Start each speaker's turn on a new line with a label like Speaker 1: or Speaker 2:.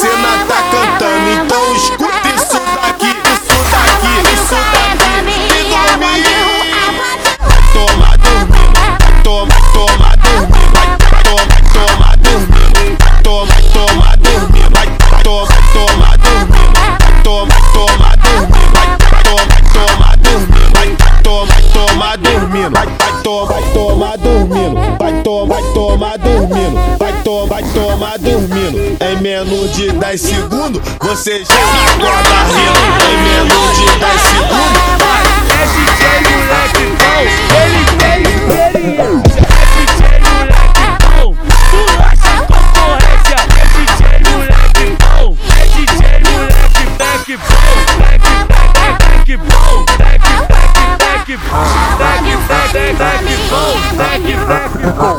Speaker 1: cena tá cantando, então escuta isso daqui, isso daqui, isso daqui. Toma dormindo, toma, toma dormindo, toma, toma dormindo, toma, toma dormindo, toma, toma dormindo, toma, toma dormindo, toma, toma dormindo, toma, toma dormindo, vai tomar dormindo, vai tomar dormindo, vai tomar dormindo. Em menos de 10 segundos você já acorda rindo. Em menos de 10 segundos.
Speaker 2: É DJ moleque bom, ele tem experiência. É DJ moleque bom, tu acha concorrência. É DJ moleque bom, é DJ moleque back bom, back bom, back bom, back bom, back bom.